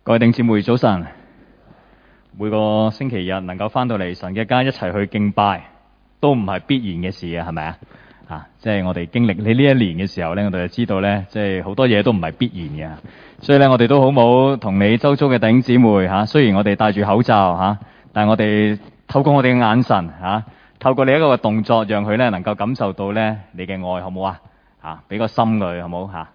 各位弟兄姊妹早晨，每個星期日能夠翻到嚟神嘅家一齊去敬拜，都唔係必然嘅事啊，係咪啊？即係我哋經歷你呢一年嘅時候呢，我哋就知道呢，即係好多嘢都唔係必然嘅。所以呢，我哋都好冇同你周遭嘅弟兄姊妹吓，雖然我哋戴住口罩吓，但係我哋透過我哋嘅眼神吓，透過你一個動作，讓佢呢能夠感受到呢你嘅愛，好唔好啊？吓，俾個心佢，好唔好吓？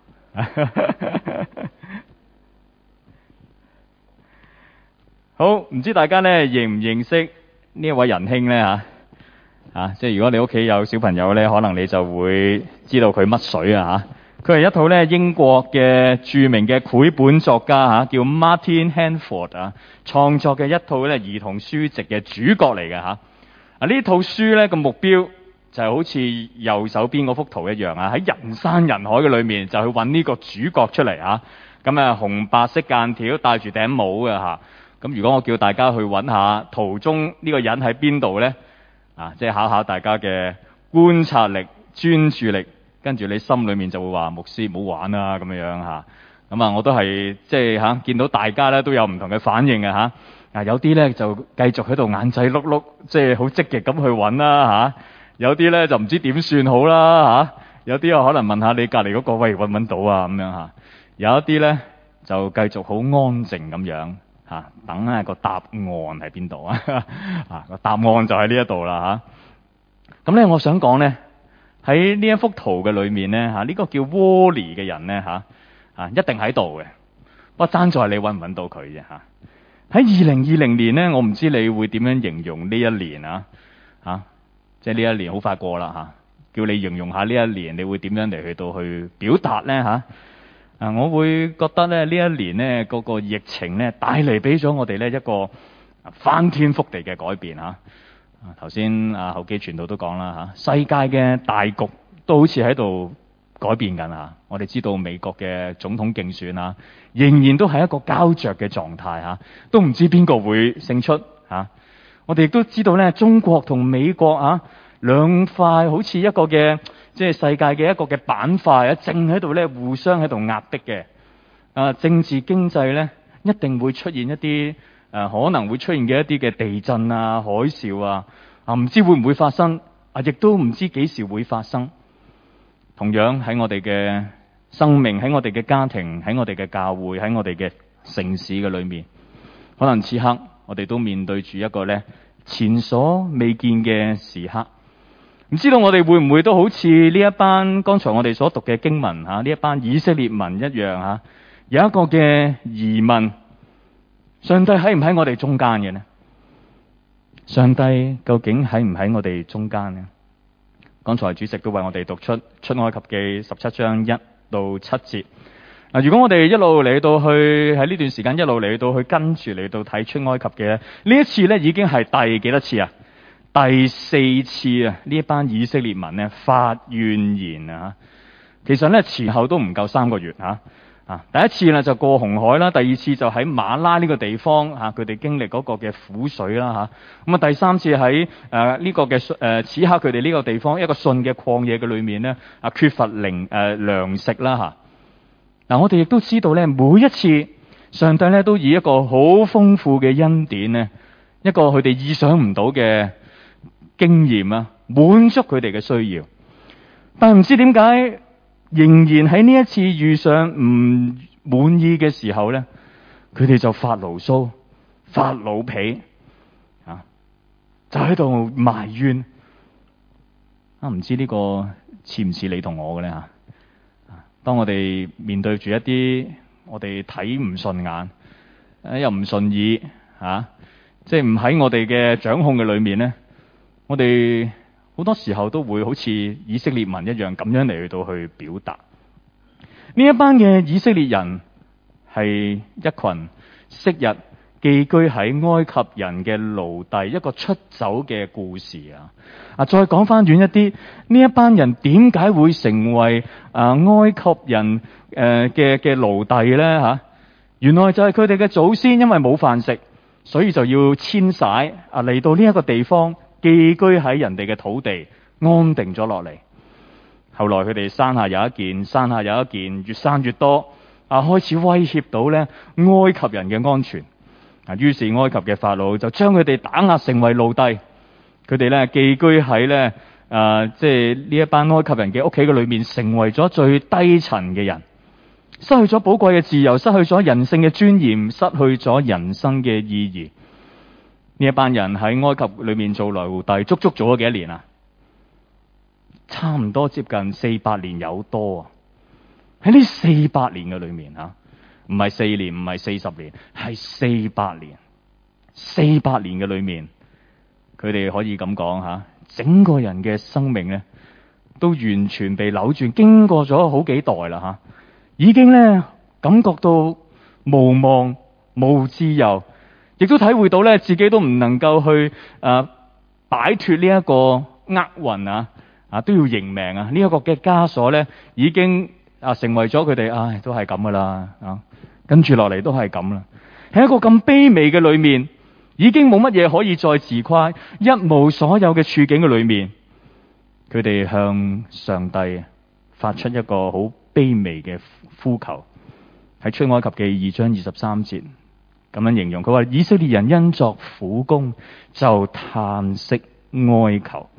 好，唔知大家呢認唔認識呢一位仁兄呢？即係如果你屋企有小朋友呢，可能你就會知道佢乜水啊吓。佢係一套呢英國嘅著名嘅繪本作家叫 Martin Handford 創作嘅一套呢兒童書籍嘅主角嚟嘅吓。呢套書呢個目標就係好似右手邊嗰幅圖一樣喺人山人海嘅裏面就去揾呢個主角出嚟啊。咁啊紅白色間條，戴住頂帽嘅吓。咁如果我叫大家去揾下圖中呢個人喺邊度呢？即係考下大家嘅觀察力、專注力，跟住你心裏面就會話牧師唔好玩啦咁樣吓。咁啊，我都係即係見到大家咧都有唔同嘅反應嘅吓。有啲咧就繼續喺度眼仔碌碌，即係好積極咁去揾啦吓。有啲咧就唔知點算好啦吓。有啲可能問下你隔離嗰個，喂，揾唔揾到啊咁樣吓。有一啲咧就繼續好安靜咁樣。等下個答案喺邊度啊？個答案就喺呢一度啦吓。咁咧，我想講咧喺呢一幅圖嘅裏面咧呢個叫 Wally 嘅人咧一定喺度嘅，不過爭在你揾唔揾到佢啫吓。喺2020年咧，我唔知你會點樣形容呢一年即係呢一年好快過啦吓。叫你形容下呢一年，你會點樣嚟去到去表達咧吓？我會覺得咧呢一年呢嗰個疫情呢帶嚟俾咗我哋呢一個翻天覆地嘅改變吓。頭先後基傳道都講啦吓，世界嘅大局都好似喺度改變緊吓。我哋知道美國嘅總統競選仍然都係一個膠着嘅狀態吓，都唔知邊個會勝出吓。我哋亦都知道呢，中國同美國兩塊好似一個嘅。即係世界嘅一個嘅板塊正喺度咧互相喺度壓迫嘅。政治經濟咧一定會出現一啲可能會出現嘅一啲嘅地震海嘯唔知會唔會發生亦都唔知幾時會發生。同樣喺我哋嘅生命，喺我哋嘅家庭，喺我哋嘅教會，喺我哋嘅城市嘅裏面，可能此刻我哋都面對住一個咧前所未見嘅時刻。唔知道我哋會唔會都好似呢一班剛才我哋所讀嘅經文呢一班以色列民一樣有一個嘅疑問：上帝喺唔喺我哋中間嘅呢？上帝究竟喺唔喺我哋中間呢？剛才主席都為我哋讀出埃及記17章1到7節。如果我哋一路嚟到去喺呢段時間一路嚟到去跟住嚟到睇出埃及記呢一次呢已經係第幾多次啊？第4次呢一班以色列民呢發怨言其實呢前後都唔夠3個月第一次呢就過紅海啦，第二次就喺馬拉呢個地方佢哋經歷嗰個嘅苦水啦咁啊第三次喺呢個嘅此刻佢哋呢個地方一個信嘅曠野嘅裏面呢缺乏糧食啦我哋亦都知道呢每一次上帝呢都以一個好豐富嘅恩典呢一個佢哋意想唔到嘅經驗滿足佢哋嘅需要，但係唔知點解仍然喺呢一次遇上唔滿意嘅時候呢，佢哋就發牢騷、發老脾就喺度埋怨唔知呢個似唔似你同我嘅呢當我哋面對住一啲我哋睇唔順眼又唔順耳即係唔喺我哋嘅掌控嘅裏面呢，我哋好多時候都會好似以色列民一樣咁樣嚟去到去表達。呢一班嘅以色列人係一群昔日寄居喺埃及人嘅奴隸，一個出走嘅故事再講翻遠一啲，呢一班人點解會成為埃及人嘅奴隸呢？原來就係佢哋嘅祖先因為冇飯食，所以就要遷徙嚟到呢一個地方。寄居喺人哋嘅土地，安定咗落嚟。後來佢哋山下有一件，山下有一件，越生越多， 開始威脅到咧埃及人嘅安全。於是埃及嘅法老就將佢哋打壓成為奴隸，佢哋咧寄居喺咧即係呢一班埃及人嘅屋企嘅裏面，成為咗最低層嘅人，失去咗寶貴嘅自由，失去咗人性嘅尊嚴，失去咗人生嘅意義。呢一班人喺埃及裏面做奴隸，足足做咗幾多年啊？差唔多接近400年有多啊！喺呢400年嘅裏面唔係4年，唔係40年，係400年。400年嘅裏面，佢哋可以咁講整個人嘅生命咧，都完全被扭轉。經過咗好幾代啦已經咧感覺到無望、無自由，亦都體會到咧自己都唔能夠去擺脫呢一個厄運都要認命呢一個嘅枷鎖咧，已經成為咗佢哋都係咁噶啦跟住落嚟都係咁啦。喺一個咁卑微嘅裏面，已經冇乜嘢可以再自誇，一無所有嘅處境嘅裏面，佢哋向上帝發出一個好卑微嘅呼求。喺出埃及記2章23節咁樣形容，佢話以色列人因作苦工，就嘆息哀求。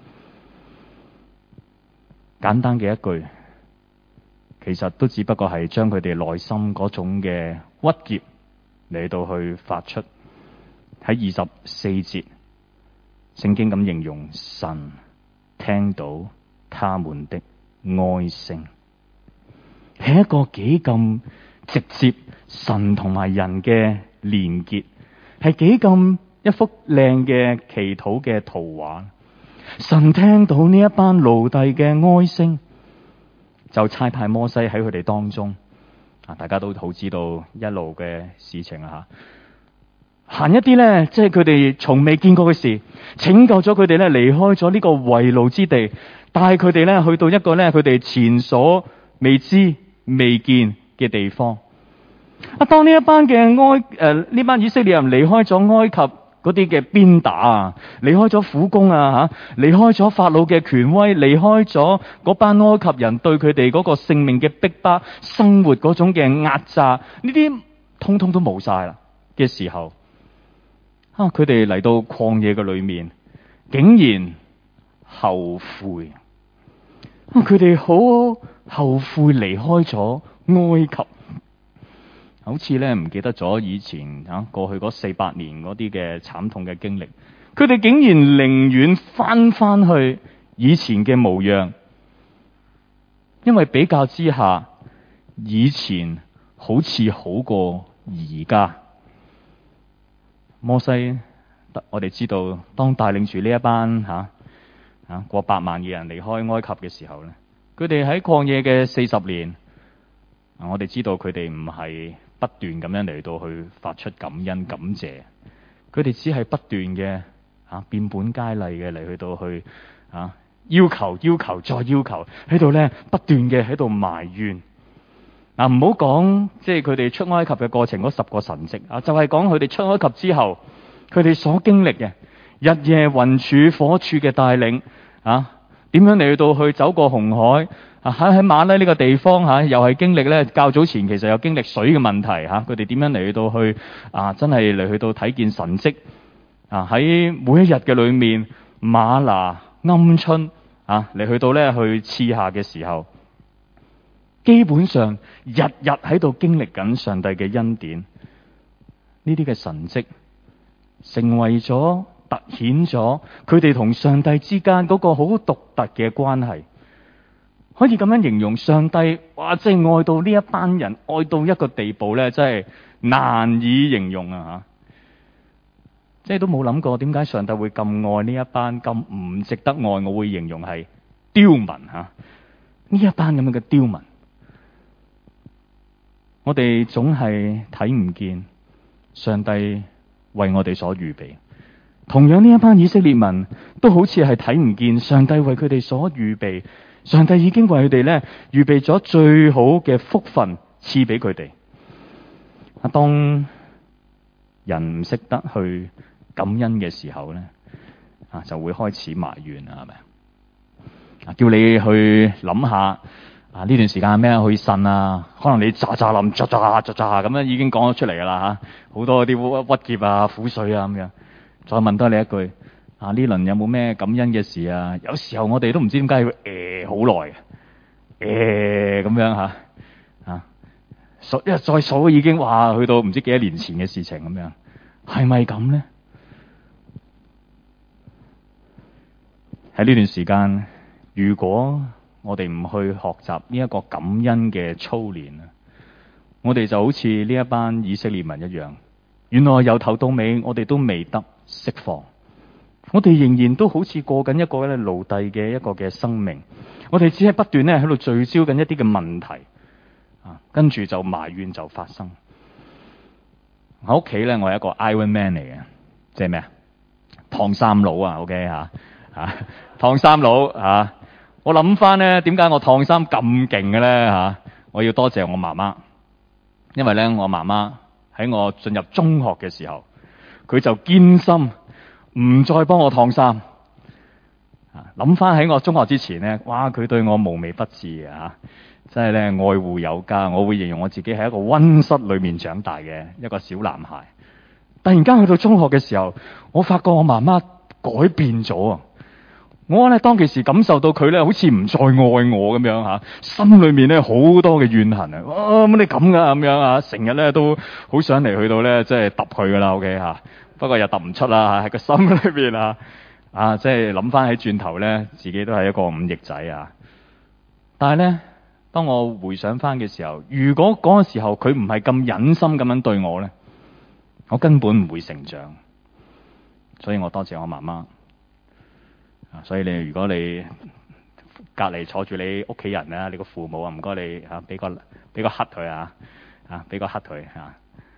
簡單嘅一句，其實都只不過係將佢哋內心嗰種嘅鬱結嚟到去發出。喺24節，聖經咁形容神聽到他們的哀聲，係一個幾咁直接神同埋人嘅連結，係幾咁一幅靚嘅祈禱嘅圖畫。神聽到呢一班奴隸嘅哀聲，就差派摩西喺佢哋當中。大家都好知道一路嘅事情行一啲咧，即係佢哋從未見過嘅事，拯救咗佢哋咧，離開咗呢個為奴之地，帶佢哋咧去到一個咧佢哋前所未知未見嘅地方。當呢一班嘅呢班以色列人離開咗埃及嗰啲嘅鞭打離開咗苦工離開咗法老嘅權威，離開咗嗰班埃及人對佢哋嗰個性命嘅逼迫，生活嗰種嘅壓榨，呢啲通通都冇晒啦嘅時候，佢哋嚟到曠野嘅裏面，竟然後悔。佢哋好後悔離開咗埃及，好似咧唔記得咗以前過去嗰400年嗰啲嘅慘痛嘅經歷。佢哋竟然寧願翻去以前嘅模樣，因為比較之下，以前好似好過而家。摩西，我哋知道，當帶領住呢一班過百萬嘅人離開埃及嘅時候咧，佢哋喺曠野嘅40年，我哋知道佢哋唔係不斷咁樣嚟到去發出感恩感謝，佢哋只係不斷嘅變本加厲嘅嚟去到去要求再要求，喺度咧不斷嘅喺度埋怨。唔好講即係佢哋出埃及嘅過程嗰10個神蹟就係講佢哋出埃及之後，佢哋所經歷嘅日夜雲柱火柱嘅帶領點樣嚟到去走過紅海喺馬拉呢個地方又係經歷咧較早前其實有經歷水嘅問題佢哋點樣嚟到去真係嚟去到睇見神蹟喺每一日嘅裏面嗎哪鵪鶉嚟去到咧去賜下嘅時候，基本上日日喺度經歷緊上帝嘅恩典。呢啲嘅神蹟成為咗凸顯咗佢哋同上帝之間嗰個好獨特嘅關係。可以咁樣形容上帝，哇！真係愛到呢一班人，愛到一個地步咧，真係難以形容即係都冇諗過點解上帝會咁愛呢一班咁唔值得愛，我會形容係刁民呢一班咁樣嘅刁民。我哋總係睇唔見上帝為我哋所預備，同樣呢一班以色列民都好似係睇唔見上帝為佢哋所預備。上帝已經為佢哋咧預備咗最好嘅福分賜俾佢哋。當人唔識得去感恩嘅時候咧，就會開始埋怨係咪？叫你去諗下啊，呢段時間咩可以呻啊？可能你喳咁樣已經講咗出嚟㗎啦嚇，好多嗰啲鬱結啊、苦水啊咁樣。再問多你一句，啊，呢輪有冇咩感恩嘅事啊？有時候我哋都唔知點解要好耐嘅，咁樣嚇啊，一再數已經話去到唔知幾多年前嘅事情咁樣，係咪咁咧？喺呢段時間，如果我哋唔去學習呢一個感恩嘅操練啊，我哋就好似呢一班以色列民一樣，原來由頭到尾我哋都未得釋放，我哋仍然都好似過緊一個咧奴隸嘅一個嘅生命，我哋只係不斷咧喺度聚焦緊一啲嘅問題啊，跟住就埋怨就發生。喺屋企咧，我係一個 Iron Man 嚟嘅，即係咩啊？燙衫佬啊 ，OK 吓燙衫佬吓。我諗翻咧，點解我燙衫咁勁嘅咧吓？我要多謝我媽媽，因為咧我媽媽喺我進入中學嘅時候，佢就堅心唔再幫我燙衫。諗翻喺我中學之前咧，哇！佢對我無微不至嘅吓，真係咧愛護有加。我會形容我自己係一個溫室裏面長大嘅一個小男孩。突然間去到中學嘅時候，我發覺我媽媽改變咗啊！我咧當其時感受到佢咧好似唔再愛我咁樣吓，心裏面咧好多嘅怨恨啊！乜你咁噶咁樣啊？成日咧都好想嚟去到咧即係揼佢噶啦 ，OK 吓。不過又揼唔出啦，喺個心裏邊啊，即係諗翻起轉頭咧，自己都係一個忤逆仔啊！但係咧，當我回想翻嘅時候，如果嗰個時候佢唔係咁忍心咁樣對我咧，我根本唔會成長。所以我多謝我媽媽。所以如果你隔籬坐住你屋企人啊，你個父母啊，唔該你吓俾個黑佢啊，俾個黑佢啊，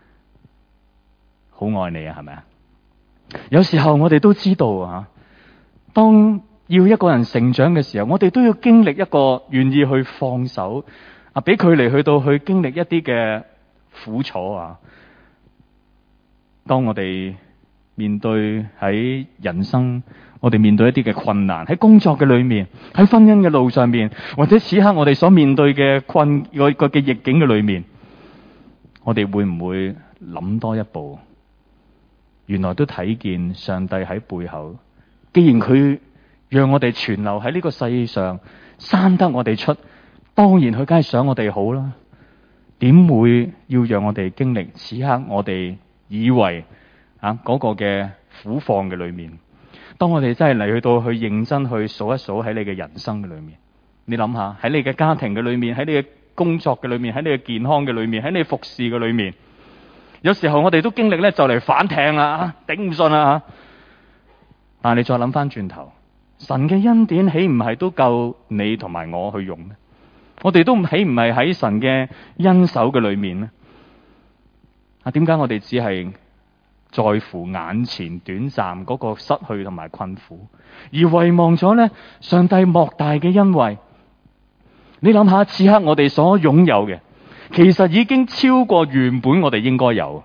好愛你啊，係咪啊？有時候我哋都知道啊，當要一個人成長嘅時候，我哋都要經歷一個願意去放手啊，俾佢嚟去到去經歷一啲嘅苦楚啊。當我哋面對喺人生，我哋面對一啲嘅困難，喺工作嘅裏面，喺婚姻嘅路上面，或者此刻我哋所面對嘅嘅逆境嘅裏面，我哋會唔會諗多一步？原來都睇見上帝喺背後，既然佢讓我哋存留喺呢個世上，生得我哋出，當然佢梗係想我哋好啦。點會要讓我哋經歷此刻我哋以為嗰個嘅苦況嘅裏面？當我哋真係嚟去到去認真去數一數喺你嘅人生嘅裏面，你諗下喺你嘅家庭嘅裏面，喺你嘅工作嘅裏面，喺你嘅健康嘅裏面，喺你服侍嘅裏面，有時候我哋都經歷咧就嚟反艇啦，頂唔順啦。但係你再諗翻轉頭，神嘅恩典豈唔係都夠你同埋我去用呢？我哋都豈唔係喺神嘅恩手嘅裏面呢？點解我哋只係在乎眼前短暫嗰個失去同埋困苦，而遺忘咗咧上帝莫大嘅恩惠？你諗下，此刻我哋所擁有嘅，其實已經超過原本我哋應該有。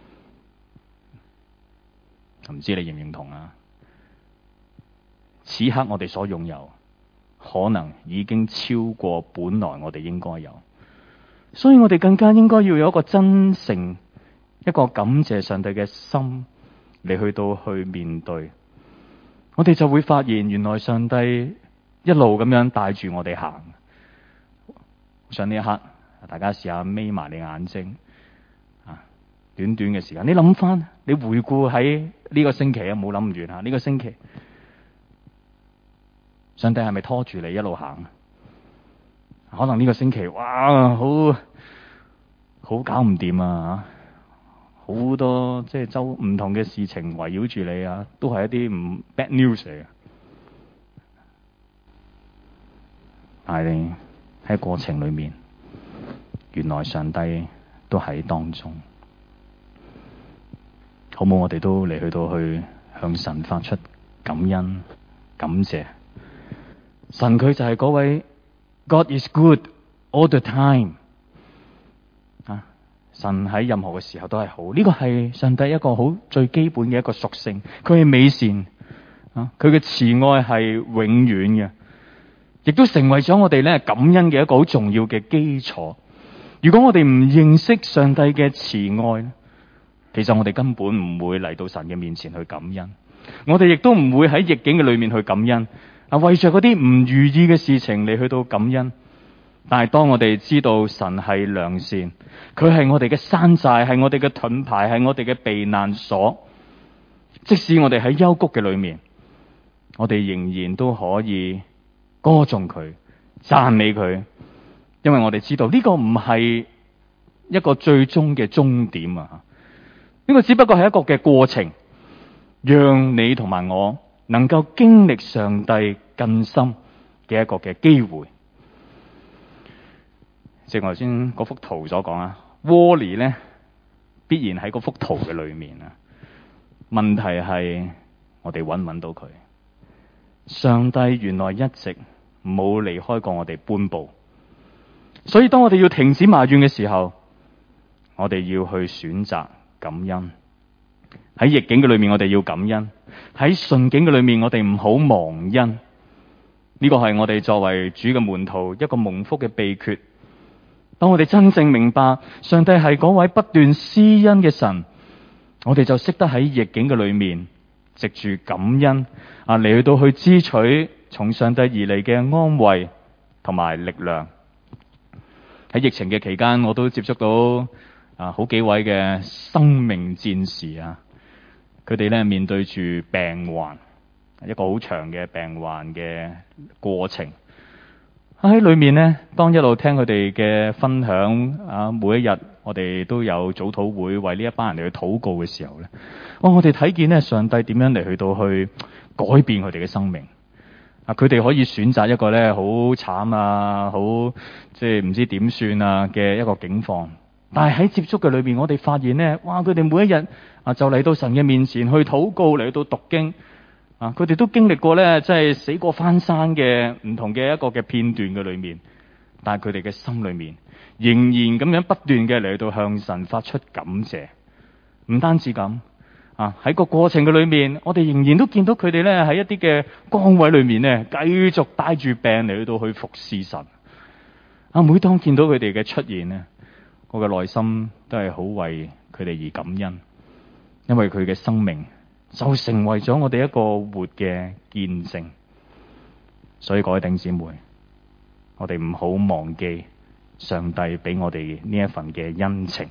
唔知你認唔認同啊？此刻我哋所擁有，可能已經超過本來我哋應該有，所以我哋更加應該要有一個真誠，一個感謝上帝嘅心嚟去到去面對，我哋就會發現原來上帝一路咁樣帶住我哋行。上呢一刻，大家試下眯埋你眼睛，短短嘅時間，你諗翻，你回顧喺呢個星期啊，冇諗唔完啊，呢個星期，上帝係咪拖住你一路行？可能呢個星期，哇，好搞唔掂啊！好多即係唔同嘅事情圍繞住你啊，都係一啲唔 bad news 嚟嘅。但係喺過程裏面，原來上帝都喺當中。好冇？我哋都嚟去到去向神發出感恩、感謝。神佢就係嗰位 God is good all the time。神喺任何嘅時候都係好，呢個係上帝一個好最基本嘅一個屬性。佢係美善，佢嘅慈愛係永遠嘅， 亦都成為咗我哋咧感恩嘅一個好重要嘅基礎。如果我哋唔認識上帝嘅慈愛，其實我哋根本唔會嚟到神嘅面前去感恩，我哋亦都唔會喺逆境嘅裏面去感恩。為着嗰啲唔如意嘅事情嚟去到感恩。但係當我哋知道神係良善，佢係我哋嘅山寨，係我哋嘅盾牌，係我哋嘅避難所，即使我哋喺幽谷嘅裏面，我哋仍然都可以歌頌佢、讚美佢，因為我哋知道呢個唔係一個最終嘅終點啊！呢個只不過係一個嘅過程，讓你同埋我能夠經歷上帝更深嘅一個嘅機會。正如頭先嗰幅圖所講啊，Wall-E 咧必然喺嗰幅圖嘅裏面啊。問題係我哋揾唔揾到佢？上帝原來一直冇離開過我哋半步，所以當我哋要停止埋怨嘅時候，我哋要去選擇感恩。喺逆境嘅裏面，我哋要感恩；喺順境嘅裏面，我哋唔好忘恩。呢個係我哋作為主嘅門徒一個蒙福嘅秘訣。當我哋真正明白上帝係嗰位不斷施恩嘅神，我哋就識得喺逆境嘅裏面，藉住感恩嚟去到去支取從上帝而嚟嘅安慰同埋力量。喺疫情嘅期間，我都接觸到好幾位嘅生命戰士啊，佢哋咧面對住病患，一個好長嘅病患嘅過程。喺裏面呢，當一路聽佢哋嘅分享啊，每一日我哋都有早禱會為呢一班人嚟去禱告嘅時候咧，我哋睇見咧上帝點樣嚟去到去改變佢哋嘅生命啊！佢哋可以選擇一個咧好慘啊，好即係唔知點算啊嘅一個境況，但係喺接觸嘅裏邊，我哋發現咧，哇！佢哋每一日就嚟到神嘅面前去禱告，嚟到讀經。佢哋都經歷過咧，即係死過翻生嘅唔同嘅一個嘅片段嘅裏面，但係佢哋嘅心裏面仍然咁樣不斷嘅嚟到向神發出感謝。唔單止咁，喺個過程嘅裏面，我哋仍然都見到佢哋咧喺一啲嘅崗位裏面咧，繼續帶住病嚟到去服侍神。每當見到佢哋嘅出現咧，我嘅內心都係好為佢哋而感恩，因為佢嘅生命就成為咗我哋一個活嘅見證。所以各位弟兄姊妹，我哋唔好忘記上帝俾我哋呢一份嘅恩情。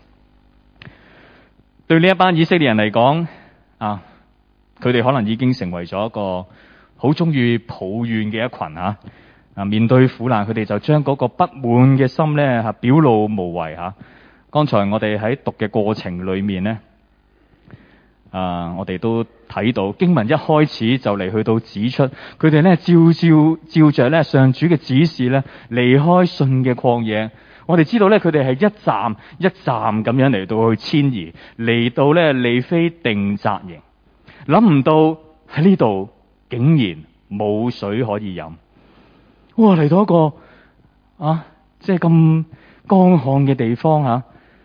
對呢一班以色列人嚟講，佢哋可能已經成為咗一個好中意抱怨嘅一群。面對苦難，佢哋就將嗰個不滿嘅心咧表露無遺。剛才我哋喺讀嘅過程裏面咧，我哋都睇到經文一開始就嚟去到指出，佢哋咧照着咧上主嘅指示咧離開信嘅曠野。我哋知道咧，佢哋係一站一站咁樣嚟到去遷移，嚟到咧利非定紮營。諗唔到喺呢度竟然冇水可以飲。哇！嚟到一個即係咁乾旱嘅地方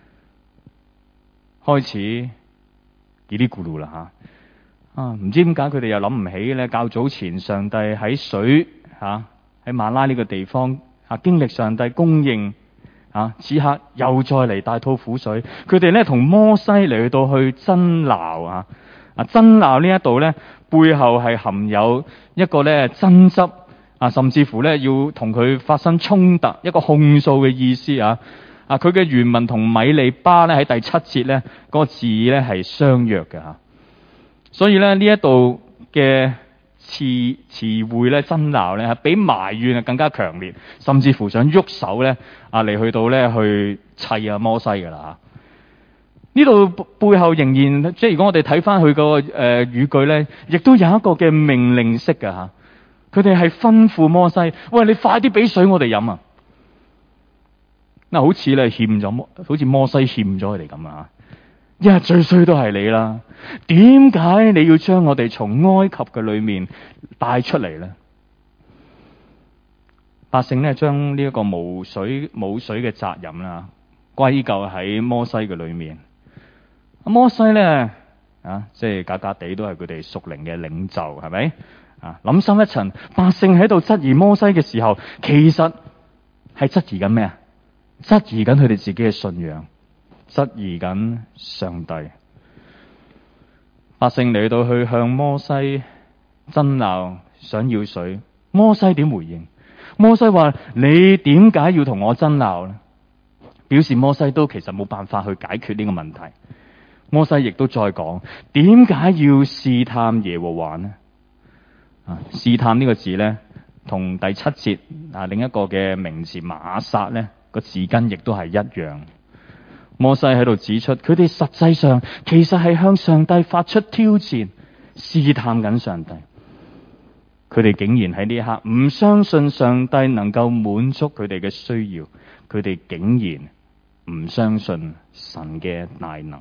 開始嘰哩咕嚕啦唔知點解佢哋又諗唔起咧？較早前上帝喺水喺馬拉呢個地方經歷上帝供應此刻又再嚟大吐苦水。佢哋咧同摩西嚟去到去爭鬧爭鬧呢一度咧背後係含有一個咧爭執甚至乎咧要同佢發生衝突，一個控訴嘅意思佢嘅原文同米利巴咧喺第7節咧嗰個字咧係相約嘅所以咧呢一度嘅詞彙咧爭鬧咧比埋怨更加強烈，甚至乎想喐手咧嚟去到咧去砌摩西噶啦呢度背後仍然即係如果我哋睇翻佢個語句咧，亦都有一個嘅命令式嘅佢哋係吩咐摩西，喂，你快啲俾水我哋飲好似咧欠咗，好似摩西欠咗佢哋咁因為最衰都係你啦，點解你要將我哋從埃及嘅裏面帶出嚟咧？百姓咧將呢一個冇水嘅責任歸咎喺摩西嘅裏面。摩西咧即係假假地都係佢哋屬靈嘅領袖，係咪諗深一層，百姓喺度質疑摩西嘅時候，其實係質疑緊咩啊？質疑緊佢哋自己嘅信仰，質疑緊上帝。百姓嚟到去向摩西爭鬧，想要水。摩西點回應？摩西話：你點解要同我爭鬧呢？表示摩西都其實冇辦法去解決呢個問題。摩西亦都再講：點解要試探耶和華呢？試探呢個字呢，同第7節另一個嘅名詞瑪撒呢個字根亦都係一樣。摩西喺度指出，佢哋實際上其實係向上帝發出挑戰，試探緊上帝。佢哋竟然喺呢一刻唔相信上帝能夠滿足佢哋嘅需要，佢哋竟然唔相信神嘅大能。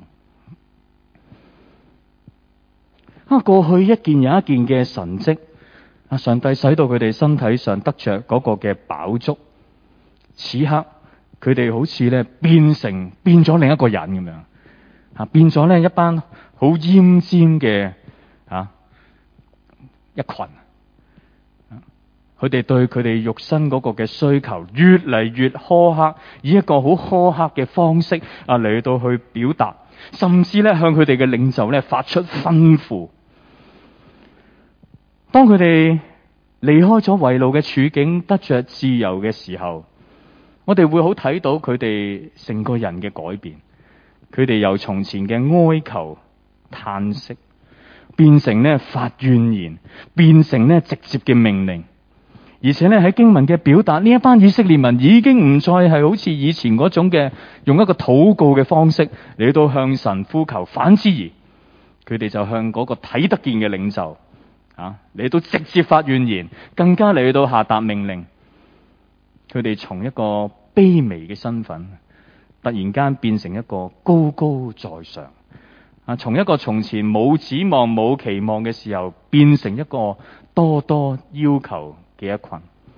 過去一件又一件嘅神蹟，上帝使到佢哋身體上得着嗰個嘅飽足，此刻佢哋好似咧變咗另一個人咁樣，變咗咧一班好奄尖嘅一群。佢哋對佢哋肉身嗰個嘅需求越嚟越苛刻，以一個好苛刻嘅方式嚟到去表達，甚至咧向佢哋嘅領袖咧發出吩咐。當佢哋離開咗為奴嘅處境，得着自由嘅時候，我哋會好睇到佢哋成個人嘅改變。佢哋由從前嘅哀求嘆息，變成咧發怨言，變成咧直接嘅命令。而且咧喺經文嘅表達，呢一班以色列民已經唔再係好似以前嗰種嘅用一個禱告嘅方式嚟到向神呼求，反之而佢哋就向嗰個睇得見嘅領袖嚟到直接發怨言，更加嚟到下達命令。佢哋從一個卑微嘅身份，突然間變成一個高高在上。從一個從前冇指望冇期望嘅時候，變成一個多多要求嘅一群。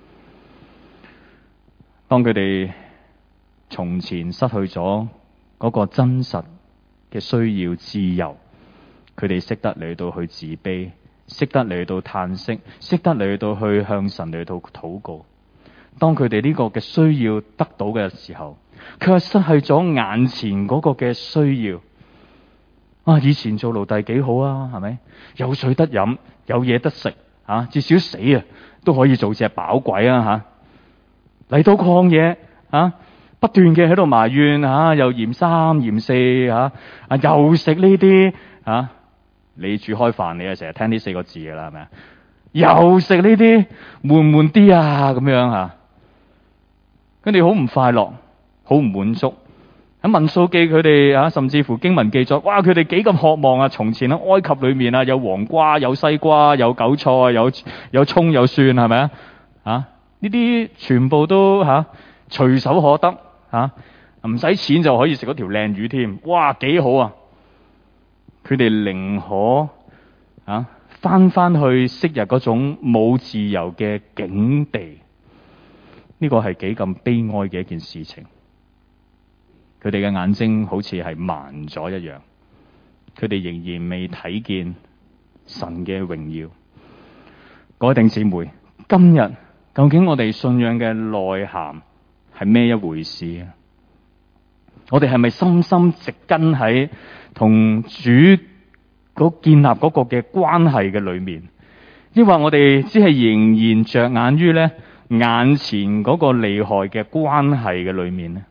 當佢哋從前失去咗嗰個真實嘅需要自由，佢哋識得嚟到去自卑，識得嚟到嘆息，識得嚟到去向神嚟到禱告。當佢哋呢個嘅需要得到嘅時候，卻失去咗眼前嗰個嘅需要。以前做奴隸幾好啊，係咪？有水得飲，有嘢得食，至少死都可以做隻飽鬼啊！嚟到曠野不斷嘅喺度埋怨又嫌三嫌四又食呢啲你煮開飯，你成日聽呢4個字噶啦，係咪啊？又食呢啲悶唔悶啲啊？咁樣跟住好唔快樂，好唔滿足。喺民數記佢哋甚至乎經文記載，哇！佢哋幾咁渴望啊！從前喺埃及裏面有黃瓜、有西瓜、有韭菜、有蔥、有蒜，係咪啊？呢啲全部都隨手可得唔使錢就可以食嗰條靚魚添，哇！幾好啊！佢哋寧可翻去昔日嗰種冇自由嘅境地，呢個係幾咁悲哀嘅一件事情。佢哋嘅眼睛好似係盲咗一樣，佢哋仍然未睇見神嘅榮耀。各位弟兄姊妹，今日究竟我哋信仰嘅內涵係咩一回事啊？我哋係咪深深植根喺同主建立嗰個嘅關係嘅裏面，抑或我哋只係仍然着眼於咧眼前嗰個厲害嘅關係嘅裏面呢？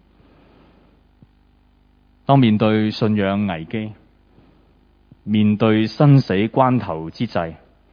當面對信仰危機，面對生死關頭之際，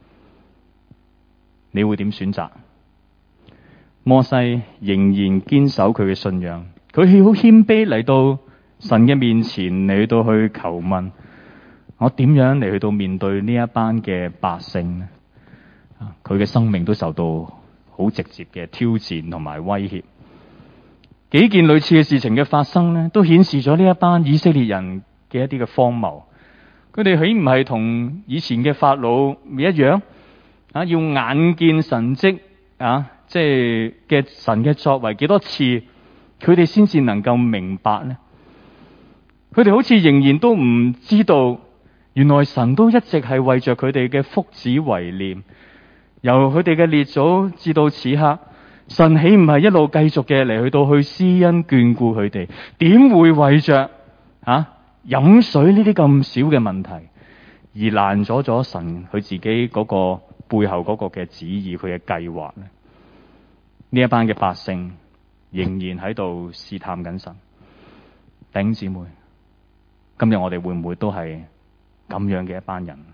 你會點選擇？摩西仍然堅守佢嘅信仰，佢好謙卑嚟到神嘅面前嚟到去求問，我點樣嚟去到面對呢一班嘅百姓呢？佢嘅生命都受到好直接嘅挑戰同埋威脅。幾件類似嘅事情嘅發生呢，都顯示咗呢一班以色列人嘅一啲嘅荒謬。佢哋豈唔係同以前嘅法老一樣要眼見神蹟即係嘅神嘅作為幾多次，佢哋先至能夠明白呢？佢哋好似仍然都唔知道，原來神都一直係為着佢哋嘅福祉為念， 由佢哋嘅列祖至到此刻，神豈唔係一路繼續嘅嚟去到去施恩眷顧佢哋？點會為着飲水呢啲咁少嘅問題而攔阻咗神佢自己嗰個背後嗰個嘅旨意，佢嘅計劃呢？呢一班嘅百姓仍然喺度試探緊神。弟兄姊妹，今日我哋會唔會都係咁樣嘅一班人？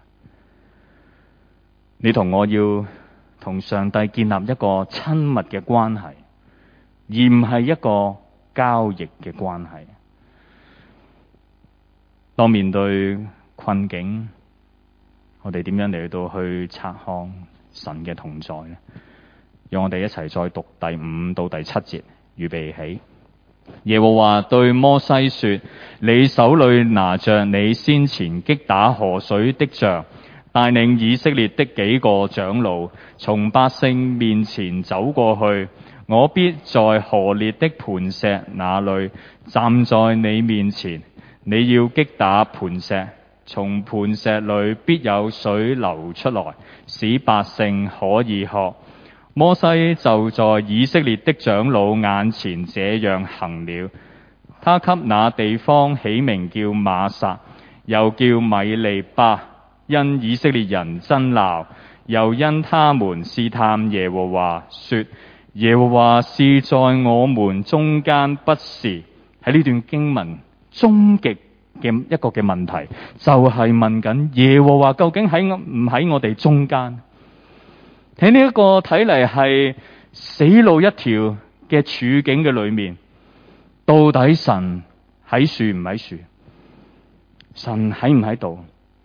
你同我要同上帝建立一個親密嘅關係，而唔係一個交易嘅關係。當面對困境，我哋點樣嚟到去察看神嘅同在呢？讓我哋一齊再讀第5到第7節，預備起。耶和華對摩西說：你手裏拿着你先前擊打河水的杖，帶領以色列的幾個長老從百姓面前走過去，我必在河烈的磐石那裏站在你面前。你要擊打磐石，從磐石裏必有水流出來，使百姓可以喝。摩西就在以色列的長老眼前這樣行了。他給那地方起名叫瑪撒，又叫米利巴，因以色列人爭鬧，又因他們試探耶和華，說耶和華是在我們中間不是。喺呢段經文終極嘅一個嘅問題，就係問緊耶和華究竟喺唔喺我哋中間？喺呢一個睇嚟係死路一條嘅處境嘅裏面，到底神喺樹唔喺樹？神喺唔喺度？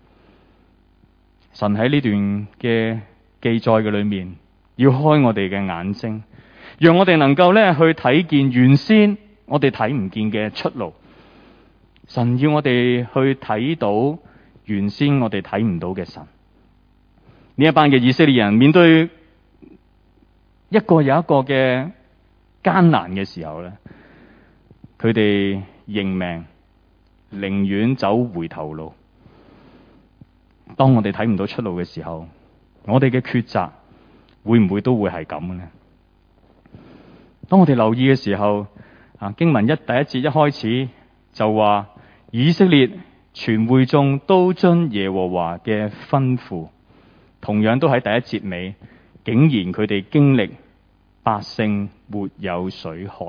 神喺呢段嘅記載嘅裏面，要開我哋嘅眼睛，讓我哋能夠咧去睇見原先我哋睇唔見嘅出路。神要我哋去睇到原先我哋睇唔到嘅神。呢一班嘅以色列人面對一個又一個嘅艱難嘅時候咧，佢哋認命，寧願走回頭路。當我哋睇唔到出路嘅時候，我哋嘅抉擇會唔會都會係咁嘅呢？當我哋留意嘅時候，經文第一節一開始就話以色列全會眾都遵耶和華嘅吩咐，同樣都喺第一節尾，竟然佢哋經歷百姓沒有水喝。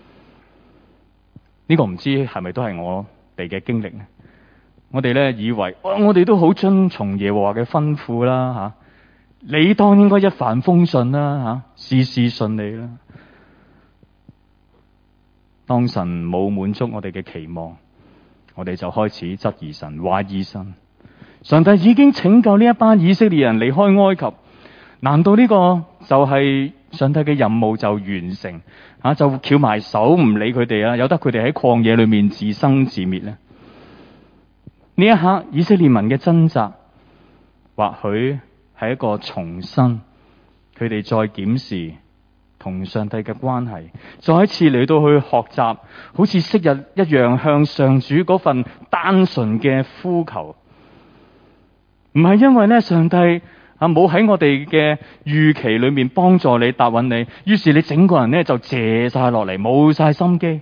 呢個唔知係咪都係我哋嘅經歷呢？我哋咧以為我哋都好遵從耶和華嘅吩咐啦，你當應該一帆風順啦，事事順利啦。當神冇滿足我哋嘅期望，我哋就開始質疑神、懷疑神。上帝已經拯救呢一班以色列人離開埃及，難道呢個就係上帝嘅任務就完成？就翹埋手唔理佢哋啊，由得佢哋喺曠野裏面自生自滅呢？呢一刻以色列民嘅掙扎，或許係一個重新佢哋再檢視同上帝嘅關係，再一次嚟到去學習，好似昔日一樣向上主嗰份單純嘅呼求。唔係因為咧上帝冇喺我哋嘅預期裏面幫助你答允你，於是你整個人咧就謝晒落嚟，冇晒心機。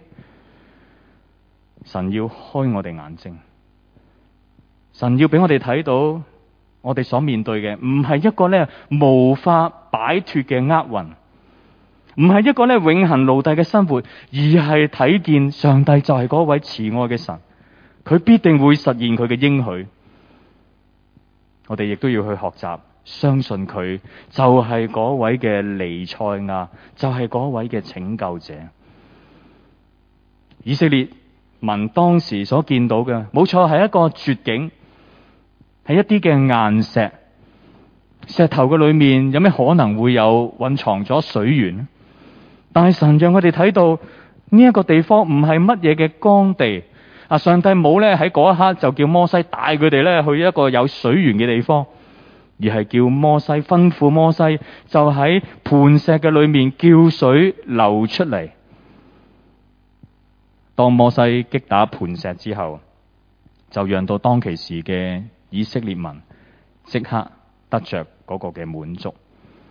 神要開我哋眼睛，神要俾我哋睇到我哋所面對嘅唔係一個咧無法擺脫嘅厄運，唔係一個咧永恆奴隸嘅生活，而係睇見上帝就係嗰位慈愛嘅神，佢必定會實現佢嘅應許。我哋亦都要去學習，相信佢就係嗰位嘅彌賽亞，就係嗰位嘅拯救者。以色列民當時所見到嘅，冇錯係一個絕境，係一啲嘅硬石，石頭嘅裏面有咩可能會有蘊藏咗水源？但係神讓我哋睇到呢一個地方唔係乜嘢嘅乾地。上帝冇咧喺嗰一刻就叫摩西帶佢哋咧去一個有水源嘅地方，而係叫摩西吩咐摩西就喺磐石嘅裏面叫水流出嚟。當摩西擊打磐石之後，就讓到當其時嘅以色列民即刻得着嗰個嘅滿足。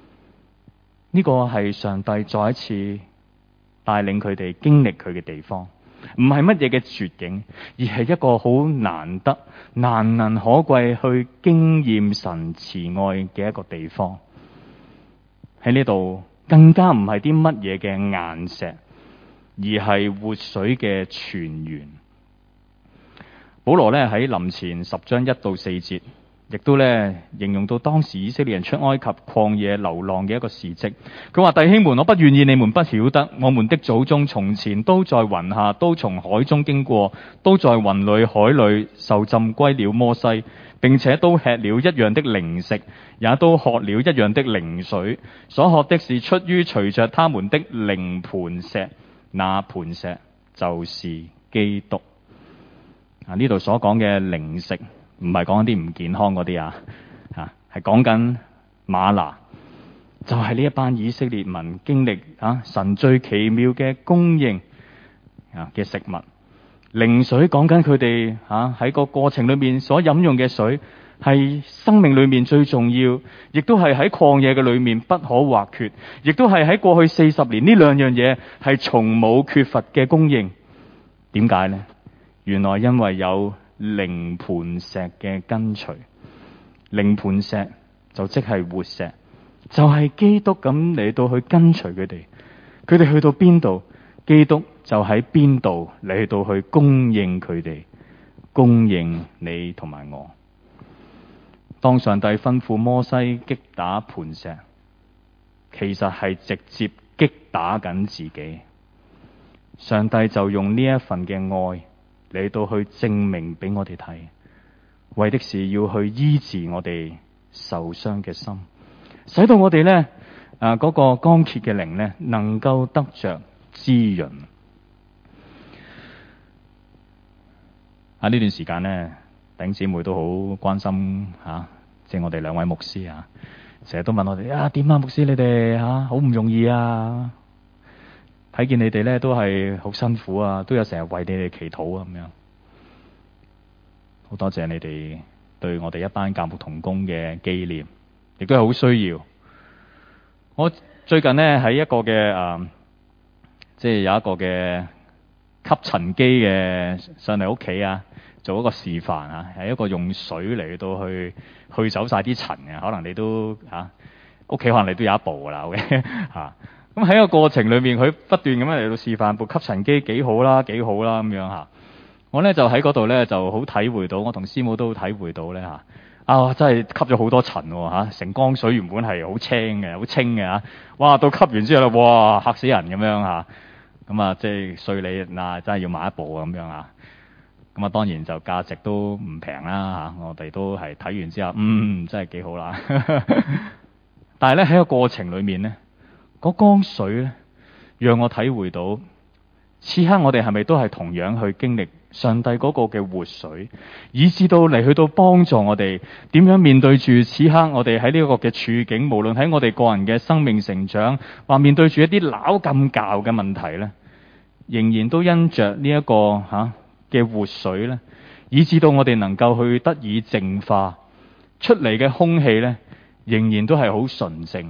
呢個係上帝再一次帶領佢哋經歷佢嘅地方，唔係乜嘢嘅絕境，而係一個好難得、難能可貴去經驗神慈愛嘅一個地方。喺呢度更加唔係啲乜嘢嘅岩石，而係活水嘅泉源。保羅咧喺林前10章1到4節，亦都咧形容到當時以色列人出埃及曠野流浪嘅一個事蹟。佢話：弟兄們，我不願意你們不曉得，我們的祖宗從前都在雲下，都從海中經過，都在雲裏海裏受浸歸了摩西，並且都吃了一樣的靈食，也都喝了一樣的靈水。所喝的是出於隨着他們的靈磐石，那磐石就是基督。呢度所講嘅靈食唔係講啲唔健康嗰啲係講緊嗎哪，就係呢一班以色列民經歷神最奇妙嘅供應嘅食物。靈水講緊佢哋喺個過程裏面所飲用嘅水，係生命裏面最重要，亦都係喺曠野嘅裏面不可或缺，亦都係喺過去40年呢兩樣嘢係從冇缺乏嘅供應。點解呢？原來因為有靈磐石嘅跟隨，靈磐石就即係活石，就係基督咁嚟到去跟隨佢哋。佢哋去到邊度，基督就喺邊度嚟到去供應佢哋，供應你同埋我。當上帝吩咐摩西擊打磐石，其實係直接擊打緊自己。上帝就用呢一份嘅愛嚟到去證明俾我哋睇，為的是要去醫治我哋受傷嘅心，使到我哋呢嗰個剛強嘅靈呢能夠得着滋潤。呢段時間呢，弟兄姊妹都好關心即係我哋兩位牧師成日都問我哋點牧師你哋好唔容易啊，睇見你哋咧都係好辛苦都有成日為你哋祈禱咁樣。好多謝你哋對我哋一班教牧同工嘅紀念，亦都係好需要。我最近呢喺一個嘅即係有一個嘅吸塵機嘅上嚟屋企做一個示範係一個用水嚟到去走晒啲塵嘅，可能你都屋企可能你都有一部噶啦，OK 咁喺個過程裏面，佢不斷咁樣嚟到示範部吸塵機幾好啦咁樣我咧就喺嗰度咧就好體會到，我同師母都體會到咧真係吸咗好多塵成缸水原本係好清嘅，好清嘅哇到吸完之後咧，哇嚇死人咁樣咁即係稅你真係要買一部咁樣咁當然就價值都唔平啦我哋都係睇完之後真係幾好啦但係咧喺個過程裏面咧，嗰缸水咧讓我體會到此刻我哋係咪都係同樣去經歷上帝嗰個嘅活水，以至到嚟去到幫助我哋點樣面對住此刻我哋喺呢個嘅處境，無論喺我哋個人嘅生命成長，或面對住一啲撈咁教嘅問題咧，仍然都因着呢一個嘅活水咧，以至到我哋能夠去得以淨化出嚟嘅空氣咧，仍然都係好純淨。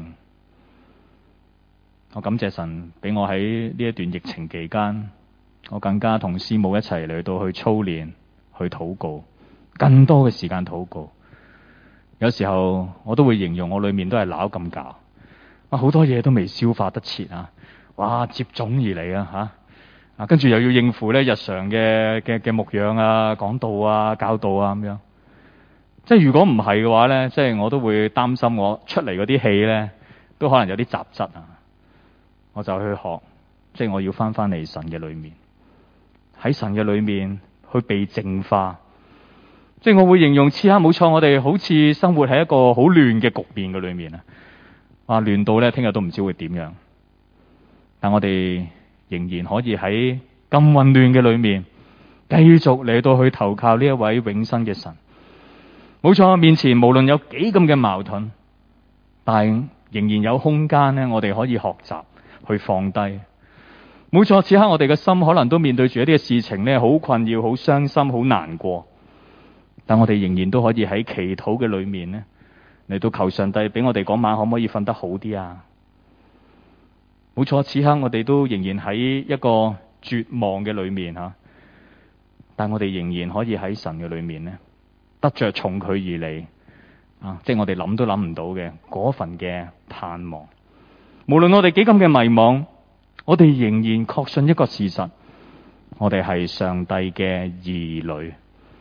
我感謝神俾我喺呢一段疫情期間，我更加同師母一齊嚟到去操練，去禱告，更多嘅時間禱告。有時候我都會形容我裏面都係撈咁教，好多嘢都未消化得切哇接踵而嚟跟住又要應付咧日常嘅牧養講道教導咁樣。即係如果唔係嘅話咧，即係我都會擔心我出嚟嗰啲氣咧，都可能有啲雜質我就去學，即係我要翻嚟神嘅裏面，喺神嘅裏面去被淨化。即係我會形容此刻冇錯，我哋好似生活喺一個好亂嘅局面嘅裏面亂到咧聽日都唔知會點樣。但我哋仍然可以喺咁混亂嘅裏面，繼續嚟到去投靠呢一位永生嘅神。冇錯，面前無論有幾咁嘅矛盾，但係仍然有空間咧，我哋可以學習去放低。冇錯，此刻我哋嘅心可能都面對住一啲嘅事情咧，好困擾、好傷心、好難過。但我哋仍然都可以喺祈禱嘅裏面咧，嚟到求上帝俾我哋嗰晚可唔可以瞓得好啲冇錯，此刻我哋都仍然喺一個絕望嘅裏面吓，但我哋仍然可以喺神嘅裏面咧，得着從佢而嚟啊，即係我哋諗都諗唔到嘅嗰份嘅盼望。無論我哋幾咁嘅迷惘，我哋仍然確信一個事實，我哋係上帝嘅兒女。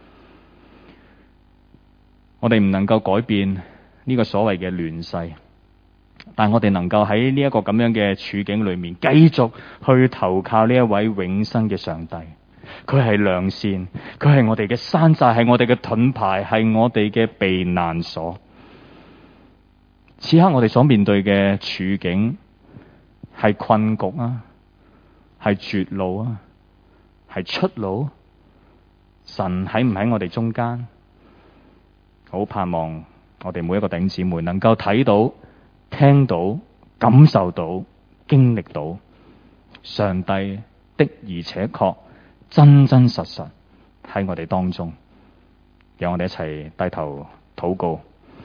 我哋唔能夠改變呢個所謂嘅亂世，但我哋能夠喺呢一個咁樣嘅處境裏面，繼續去投靠呢一位永生嘅上帝。佢係良善，佢係我哋嘅山寨，係我哋嘅盾牌，係我哋嘅避難所。此刻我哋所面對嘅處境係困局啊，係絕路啊，係出路。神喺唔喺我哋中間？好盼望我哋每一個弟兄姊妹能夠睇到、聽到、感受到、經歷到上帝的而且確真真實實喺我哋當中。讓我哋一齊低頭禱告。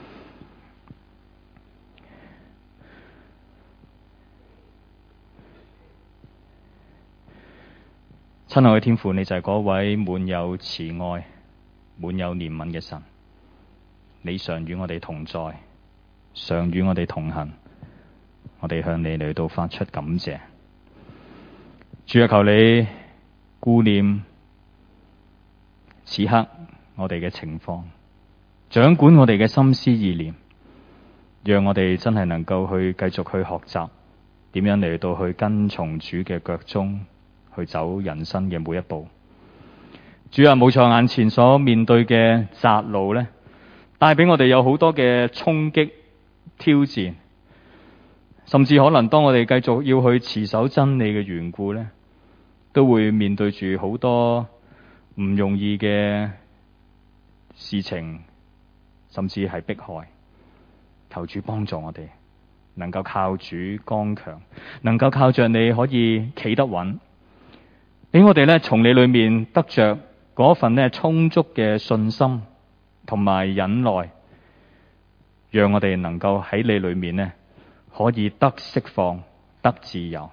親愛嘅天父，你就係嗰位滿有慈愛、滿有憐憫嘅神。你常與我哋同在，常與我哋同行。我哋向你嚟到發出感謝。主啊，求你顧念此刻我哋嘅情況，掌管我哋嘅心思意念，讓我哋真係能夠去繼續去學習點樣嚟到去跟從主嘅腳蹤，去走人生嘅每一步。主啊，冇錯，眼前所面對嘅窄路呢，帶俾我哋有好多嘅衝擊、挑戰，甚至可能當我哋繼續要去持守真理嘅緣故呢，都會面對住好多唔容易嘅事情，甚至係迫害。求主幫助我哋，能夠靠主剛強，能夠靠着你可以企得穩，俾我哋呢從你裏面得着嗰份呢充足嘅信心同埋忍耐，讓我哋能夠喺你裏面呢可以得釋放、得自由。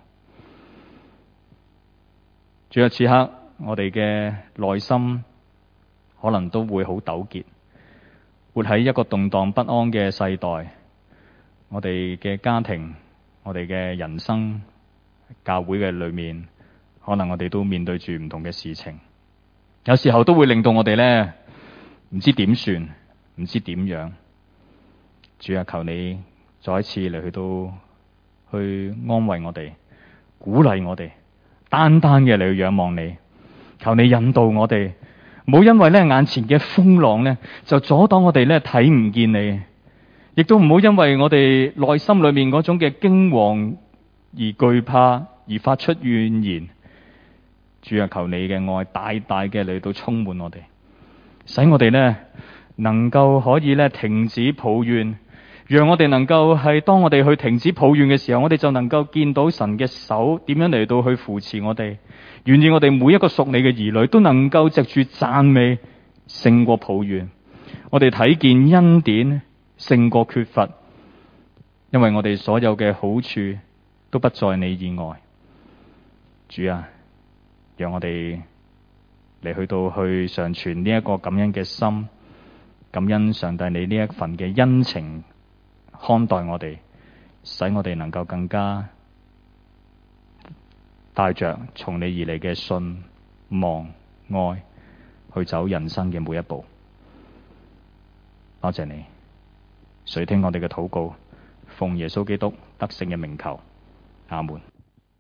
主啊，此刻我哋嘅內心可能都會好糾結，活喺一個動盪不安嘅世代。我哋嘅家庭、我哋嘅人生、教會嘅裏面，可能我哋都面對住唔同嘅事情，有時候都會令到我哋呢唔知點算，唔知點樣。主啊，求你再一次嚟去安慰我哋，鼓勵我哋，單單嘅嚟去仰望你。求你引導我哋，唔好因為呢眼前嘅風浪呢就阻擋我哋呢睇唔見你，亦都唔好因為我哋內心裏面嗰種嘅驚惶而懼怕而發出怨言。主啊，求你嘅愛大大嘅嚟到充滿我哋，使我哋呢能夠可以呢停止抱怨，讓我哋能夠係當我哋去停止抱怨嘅時候，我哋就能夠見到神嘅手點樣嚟到去扶持我哋。願意我哋每一個屬你嘅兒女都能夠藉住讚美勝過抱怨，我哋睇見恩典勝過缺乏，因為我哋所有嘅好處都不在你以外。主啊，讓我哋嚟去到去常存呢一個感恩嘅心，感恩上帝你呢一份嘅恩情看待我哋，使我哋能夠更加帶着從你而嚟嘅信望愛去走人生嘅每一步。多謝你垂聽我哋嘅禱告，奉耶穌基督得勝嘅名求，阿門。